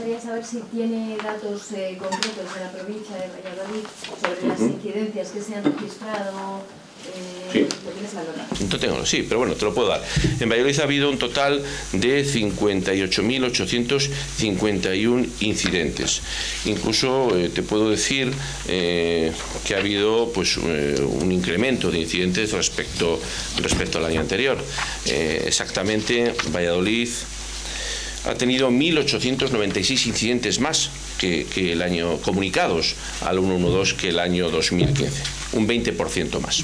gustaría saber si tiene datos concretos de la provincia de Valladolid sobre las incidencias que se han registrado. Sí. No tengo, sí, pero bueno, te lo puedo dar. En Valladolid ha habido un total de 58.851 incidentes. Incluso te puedo decir que ha habido pues un incremento de incidentes respecto al año anterior. Exactamente, Valladolid ha tenido 1.896 incidentes más que el año comunicados al 112 que el año 2015, un 20% más.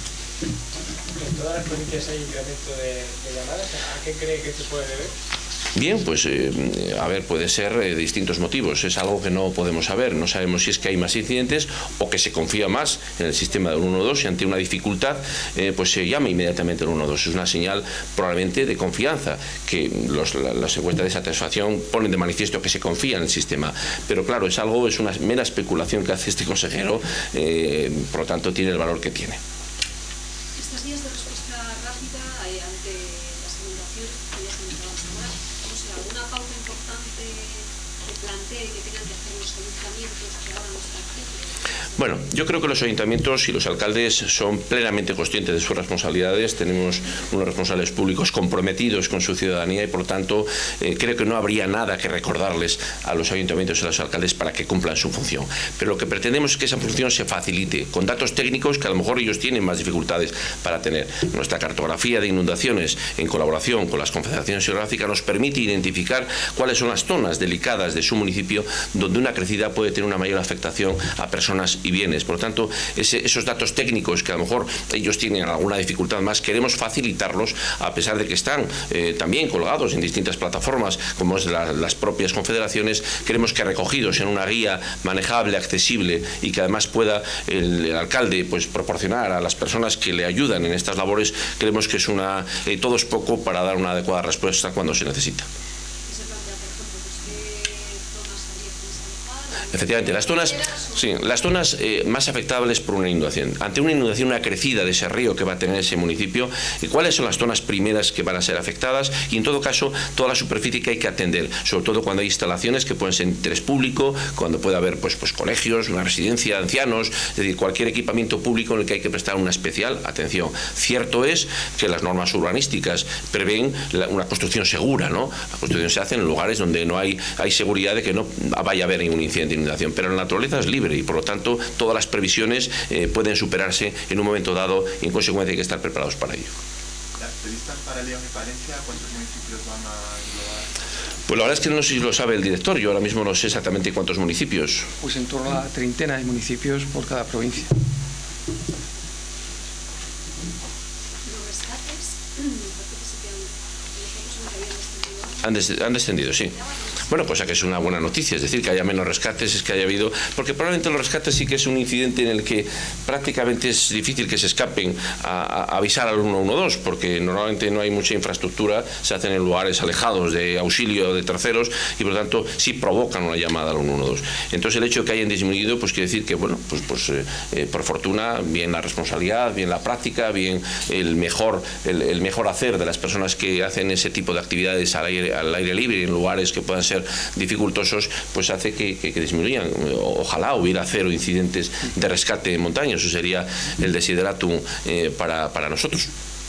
¿En todas las provincias hay incremento de llamadas? ¿A qué cree que se puede deber? Bien, pues a ver, puede ser de distintos motivos. Es algo que no podemos saber. No sabemos si es que hay más incidentes o que se confía más en el sistema del 112 y ante una dificultad pues se llama inmediatamente el 112. Es una señal probablemente de confianza, que las encuestas de satisfacción ponen de manifiesto que se confía en el sistema. Pero claro, es una mera especulación que hace este consejero, por lo tanto tiene el valor que tiene. Estas vías de respuesta rápida ante las inundaciones que ya se mencionaban ahora, no sé, alguna pauta importante que plantee que tengan que hacer los ayuntamientos que ahora no están haciendo. Bueno, yo creo que los ayuntamientos y los alcaldes son plenamente conscientes de sus responsabilidades. Tenemos unos responsables públicos comprometidos con su ciudadanía y, por lo tanto, creo que no habría nada que recordarles a los ayuntamientos y a los alcaldes para que cumplan su función. Pero lo que pretendemos es que esa función se facilite con datos técnicos que a lo mejor ellos tienen más dificultades para tener. Nuestra cartografía de inundaciones, en colaboración con las confederaciones hidrográficas, nos permite identificar cuáles son las zonas delicadas de su municipio donde una crecida puede tener una mayor afectación a personas y bienes. Por lo tanto, esos datos técnicos que a lo mejor ellos tienen alguna dificultad más, queremos facilitarlos, a pesar de que están también colgados en distintas plataformas, como es las propias confederaciones. Queremos que recogidos en una guía manejable, accesible y que además pueda el alcalde pues proporcionar a las personas que le ayudan en estas labores. Creemos que es todo es poco para dar una adecuada respuesta cuando se necesita. Efectivamente, las zonas más afectables por una inundación. Ante una inundación, una crecida de ese río que va a tener ese municipio, ¿cuáles son las zonas primeras que van a ser afectadas? Y en todo caso, toda la superficie que hay que atender, sobre todo cuando hay instalaciones que pueden ser de interés público, cuando puede haber pues colegios, una residencia de ancianos, es decir, cualquier equipamiento público en el que hay que prestar una especial atención. Cierto es que las normas urbanísticas prevén una construcción segura, ¿no? La construcción se hace en lugares donde no hay seguridad de que no vaya a haber ningún incidente de inundación, pero la naturaleza es libre y por lo tanto todas las previsiones pueden superarse en un momento dado y en consecuencia hay que estar preparados para ello. ¿Las previstas para León y Palencia cuántos municipios van a englobar? Pues la verdad es que no sé si lo sabe el director, yo ahora mismo no sé exactamente cuántos municipios. Pues en torno a la treintena de municipios por cada provincia. Han descendido, sí. Bueno, pues ya que es una buena noticia, es decir, que haya menos rescates, es que haya habido, porque probablemente los rescates sí que es un incidente en el que prácticamente es difícil que se escapen a avisar al 112, porque normalmente no hay mucha infraestructura, se hacen en lugares alejados de auxilio de terceros y por lo tanto sí provocan una llamada al 112. Entonces el hecho de que hayan disminuido pues quiere decir que, bueno, pues por fortuna, bien la responsabilidad, bien la práctica, bien el mejor hacer de las personas que hacen ese tipo de actividades al aire libre en lugares que puedan ser dificultosos, pues hace que disminuyan. Ojalá hubiera 0 incidentes de rescate en montaña, eso sería el desideratum para nosotros.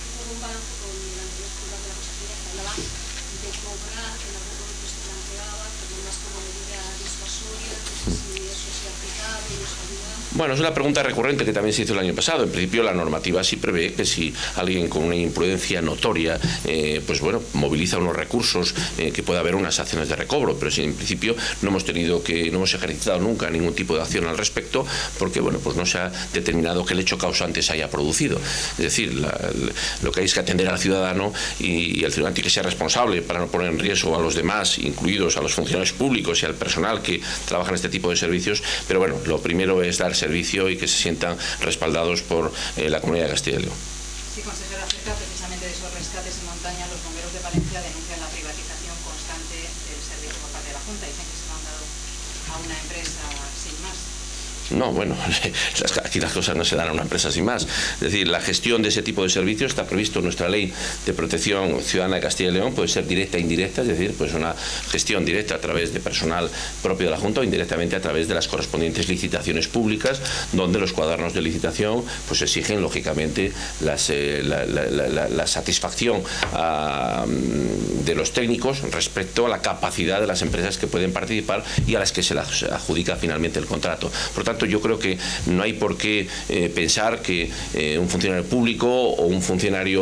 Bueno, es una pregunta recurrente que también se hizo el año pasado. En principio, la normativa sí prevé que si alguien con una imprudencia notoria, pues bueno, moviliza unos recursos, que pueda haber unas acciones de recobro, pero si en principio no hemos ejercitado nunca ningún tipo de acción al respecto, porque bueno, pues no se ha determinado que el hecho causante se haya producido. Es decir, lo que hay es que atender al ciudadano y el ciudadano tiene que ser responsable para no poner en riesgo a los demás, incluidos a los funcionarios públicos y al personal que trabaja en este tipo de servicios. Pero bueno, lo primero es dar servicio y que se sientan respaldados por la Comunidad de Castilla y León. Sí, consejero, acerca precisamente de esos rescates en montaña, los bomberos de Palencia denuncian la privatización constante del servicio por parte de la Junta. Dicen que se lo han dado a una empresa sin más. No, bueno, aquí las cosas no se dan a una empresa sin más. Es decir, la gestión de ese tipo de servicios está previsto en nuestra Ley de Protección Ciudadana de Castilla y León, puede ser directa e indirecta, es decir, pues una gestión directa a través de personal propio de la Junta o indirectamente a través de las correspondientes licitaciones públicas, donde los cuadernos de licitación pues exigen, lógicamente, la satisfacción de los técnicos respecto a la capacidad de las empresas que pueden participar y a las que se les adjudica finalmente el contrato. Por tanto, yo creo que no hay por qué pensar que un funcionario público o un funcionario,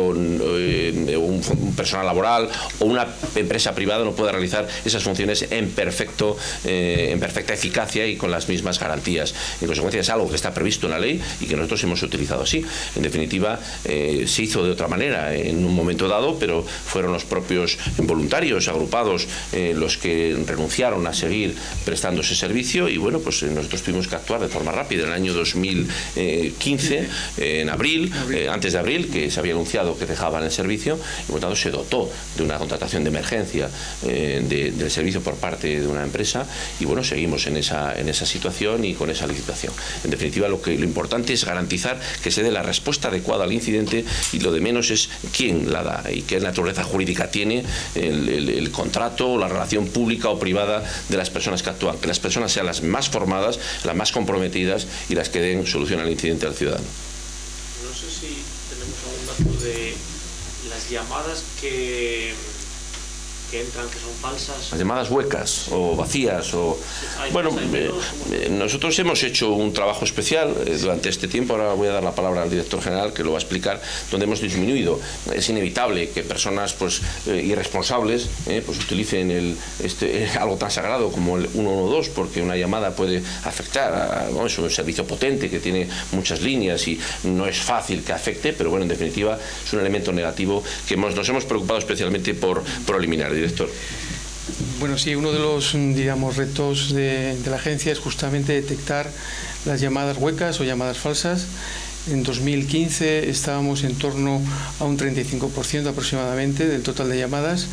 un personal laboral o una empresa privada no pueda realizar esas funciones en perfecta eficacia y con las mismas garantías. En consecuencia, es algo que está previsto en la ley y que nosotros hemos utilizado así. En definitiva, se hizo de otra manera en un momento dado, pero fueron los propios voluntarios agrupados los que renunciaron a seguir prestando ese servicio y bueno, pues nosotros tuvimos que actuar de forma rápida. En el año 2015, en abril, antes de abril, que se había anunciado que dejaban el servicio, y por tanto se dotó de una contratación de emergencia del servicio por parte de una empresa y bueno, seguimos en esa situación y con esa licitación. En definitiva, lo importante es garantizar que se dé la respuesta adecuada al incidente y lo de menos es quién la da y qué naturaleza jurídica tiene el contrato o la relación pública o privada de las personas que actúan. Que las personas sean las más formadas, las más comprometidas y las que den solución al incidente al ciudadano. No sé si tenemos algún dato de las llamadas que entran, que son falsas. Las llamadas huecas o vacías o... Bueno, nosotros hemos hecho un trabajo especial durante este tiempo, ahora voy a dar la palabra al director general que lo va a explicar, donde hemos disminuido. Es inevitable que personas pues irresponsables pues utilicen algo tan sagrado como el 112, porque una llamada puede afectar es un servicio potente que tiene muchas líneas y no es fácil que afecte, pero bueno, en definitiva es un elemento negativo que nos hemos preocupado especialmente por eliminar. Director. Bueno, sí, uno de los, digamos, retos de la agencia es justamente detectar las llamadas huecas o llamadas falsas. En 2015 estábamos en torno a un 35% aproximadamente del total de llamadas.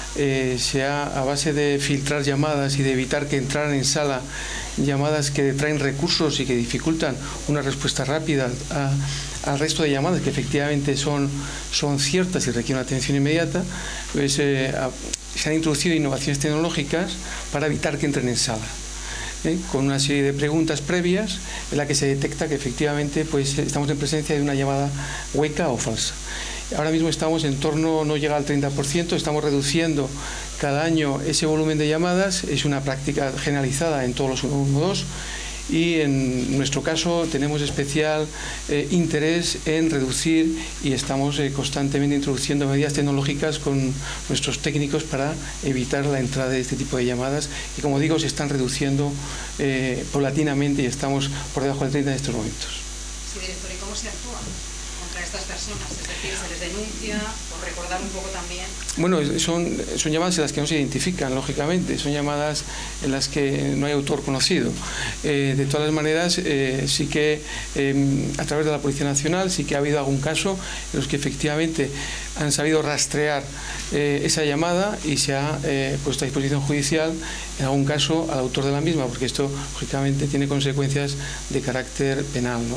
A base de filtrar llamadas y de evitar que entraran en sala llamadas que traen recursos y que dificultan una respuesta rápida al resto de llamadas que efectivamente son ciertas y requieren una atención inmediata, pues se han introducido innovaciones tecnológicas para evitar que entren en sala, con una serie de preguntas previas en la que se detecta que efectivamente pues estamos en presencia de una llamada hueca o falsa. Ahora mismo estamos en torno, no llega al 30%, estamos reduciendo cada año ese volumen de llamadas, es una práctica generalizada en todos los 112 y en nuestro caso tenemos especial interés en reducir y estamos constantemente introduciendo medidas tecnológicas con nuestros técnicos para evitar la entrada de este tipo de llamadas y como digo se están reduciendo paulatinamente y estamos por debajo del 30% en estos momentos. Sí, director, ¿y cómo se actúa contra estas personas? Es decir, ¿se les denuncia? Por recordar un poco también. Bueno, son llamadas en las que no se identifican, lógicamente, son llamadas en las que no hay autor conocido. De todas las maneras, sí que a través de la Policía Nacional sí que ha habido algún caso en los que efectivamente han sabido rastrear esa llamada y se ha puesto a disposición judicial en algún caso al autor de la misma, porque esto lógicamente tiene consecuencias de carácter penal, ¿no?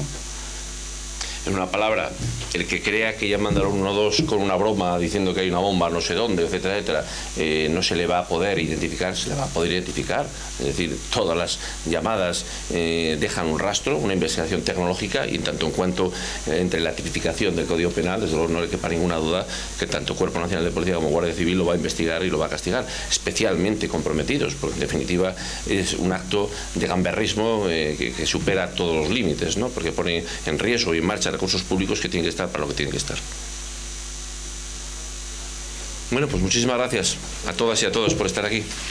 En una palabra, el que crea que llaman al 112 con una broma diciendo que hay una bomba no sé dónde, etcétera, etcétera, no se le va a poder identificar, se le va a poder identificar. Es decir, todas las llamadas dejan un rastro, una investigación tecnológica y en tanto en cuanto entre la tipificación del Código Penal, desde luego no le quepa ninguna duda que tanto Cuerpo Nacional de Policía como Guardia Civil lo va a investigar y lo va a castigar, especialmente comprometidos, porque en definitiva es un acto de gamberrismo que supera todos los límites, ¿no? Porque pone en riesgo y en marcha recursos públicos que tienen que estar para lo que tienen que estar. Bueno, pues muchísimas gracias a todas y a todos por estar aquí.